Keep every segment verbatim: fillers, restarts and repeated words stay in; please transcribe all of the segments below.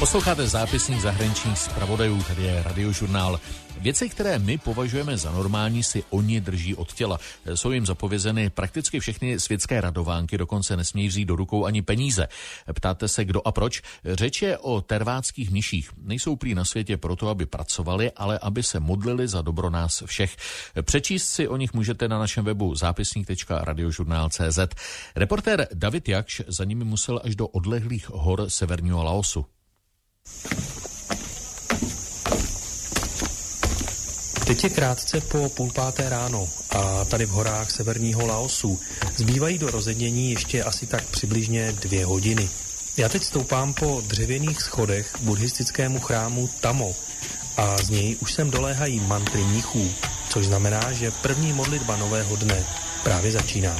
Posloucháte zápisník zahraničních zpravodajů, tady je Radiožurnál. Věci, které my považujeme za normální, si oni drží od těla. Jsou jim zapovězeny prakticky všechny světské radovánky, dokonce nesmějí vzít do rukou ani peníze. Ptáte se, kdo a proč? Řeč je o terváckých mniších. Nejsou prý na světě proto, aby pracovali, ale aby se modlili za dobro nás všech. Přečíst si o nich můžete na našem webu zápisník tečka radiožurnál tečka cé zet. Reportér David Jakš za nimi musel až do odlehlých hor severního Laosu. Teď je krátce po půl páté ráno a tady v horách severního Laosu zbývají do rozednění ještě asi tak přibližně dvě hodiny. Já teď stoupám po dřevěných schodech k buddhistickému chrámu Tamo a z něj už sem doléhají mantry mnichů, což znamená, že první modlitba nového dne právě začíná.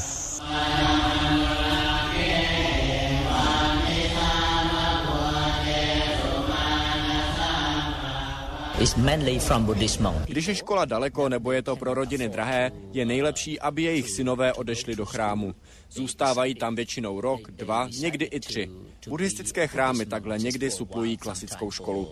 Když je škola daleko nebo je to pro rodiny drahé, je nejlepší, aby jejich synové odešli do chrámu. Zůstávají tam většinou rok, dva, někdy i tři. Buddhistické chrámy takhle někdy suplují klasickou školu.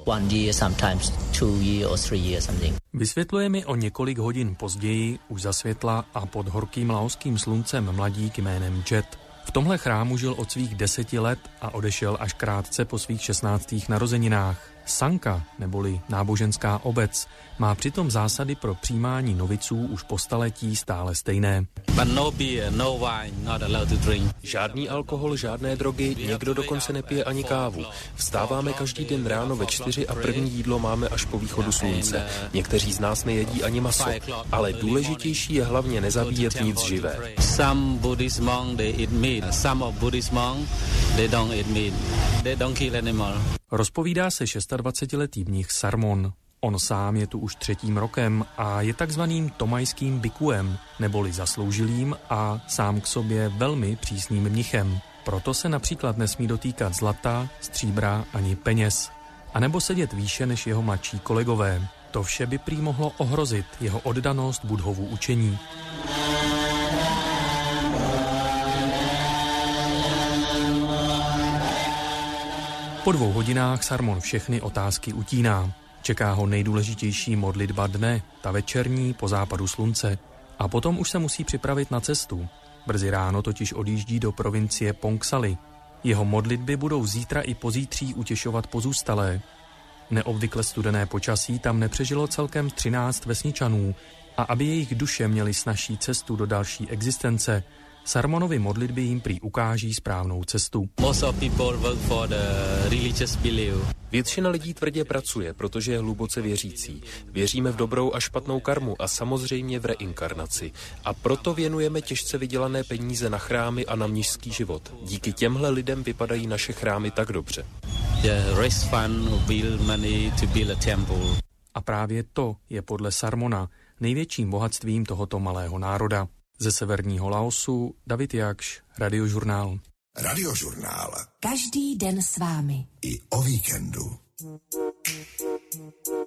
Vysvětluje mi o několik hodin později, už za světla a pod horkým laoským sluncem mladík jménem Jet. V tomhle chrámu žil od svých deseti let a odešel až krátce po svých šestnáctých narozeninách. Sanka, neboli náboženská obec, má přitom zásady pro přijímání noviců už po staletí stále stejné. Žádný alkohol, žádné drogy, někdo dokonce nepije ani kávu. Vstáváme každý den ráno ve čtyři a první jídlo máme až po východu slunce. Někteří z nás nejedí ani maso, ale důležitější je hlavně nezabíjet nic živé. Rozpovídá se dvacetišestiletý mnich Sarmon. On sám je tu už třetím rokem a je takzvaným tomajským bikuem, neboli zasloužilým a sám k sobě velmi přísným mnichem. Proto se například nesmí dotýkat zlata, stříbra ani peněz. A nebo sedět výše než jeho mladší kolegové. To vše by prý mohlo ohrozit jeho oddanost Buddhovu učení. Po dvou hodinách Sarmon všechny otázky utíná. Čeká ho nejdůležitější modlitba dne, ta večerní po západu slunce. A potom už se musí připravit na cestu. Brzy ráno totiž odjíždí do provincie Pongsali. Jeho modlitby budou zítra i pozítří utěšovat pozůstalé. Neobvykle studené počasí tam nepřežilo celkem třináct vesničanů a aby jejich duše měly snazší cestu do další existence, Sarmonovy modlitby jim prý ukáží správnou cestu. Většina lidí tvrdě pracuje, protože je hluboce věřící. Věříme v dobrou a špatnou karmu a samozřejmě v reinkarnaci. A proto věnujeme těžce vydělané peníze na chrámy a na mnišský život. Díky těmhle lidem vypadají naše chrámy tak dobře. A právě to je podle Sarmona největším bohatstvím tohoto malého národa. Ze severního Laosu David Jakš, Radiožurnál. Radiožurnál. Každý den s vámi. I o víkendu.